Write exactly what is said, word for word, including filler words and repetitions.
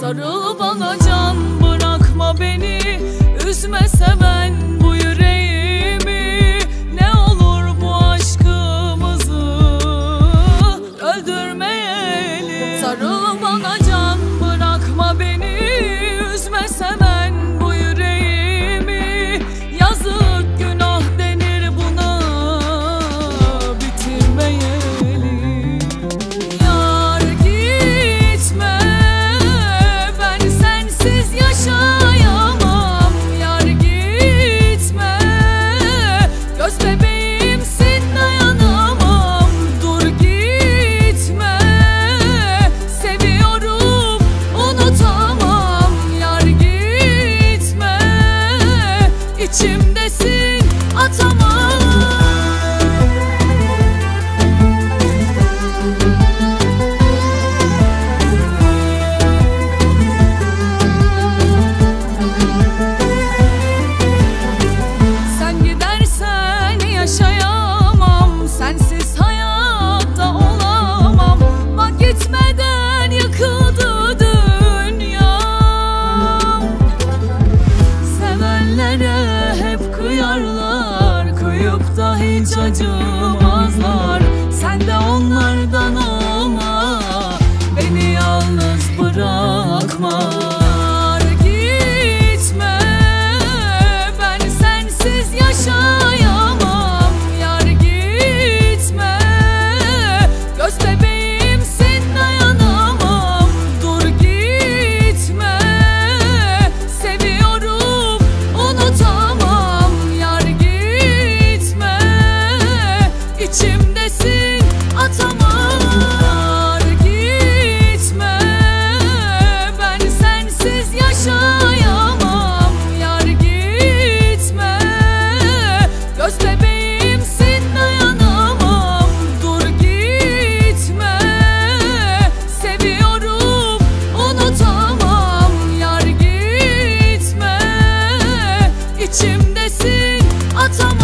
Sarıl bana can, bırakma beni, üzme seven bu yüreğimi. Ne olur bu aşkımızı öldürmeyelim. Sarıl bana can, bırakma beni, üzme seven bu yüreğimi. Yazık günah denir buna, bitirmeyelim. Yar gitme, ben sensiz yaşayamam. Yar gitme, göz bebeğimsin, dayanamam. Dur gitme, seviyorum, unutamam. Yar gitme, içimdesin, atamam. Sen gidersen yaşayamam, sensiz hayatta olamam. Bak gitmeden yıkıldı dünyam. Sevenlere hep kıyarlar, kıyıp da hiç acımazlar. Sen de onlardan olma, beni yalnız bırakma. Yar gitme, ben sensiz yaşayamam. Yar gitme, göz bebeğimsin, dayanamam. Dur gitme, seviyorum, unutamam. Yar gitme, içimdesin, atamam. Yar gitme, ben sensiz yaşayamam. Yar gitme, göz bebeğimsin, dayanamam. Dur gitme, seviyorum, unutamam. Yar gitme, içimdesin, atamam.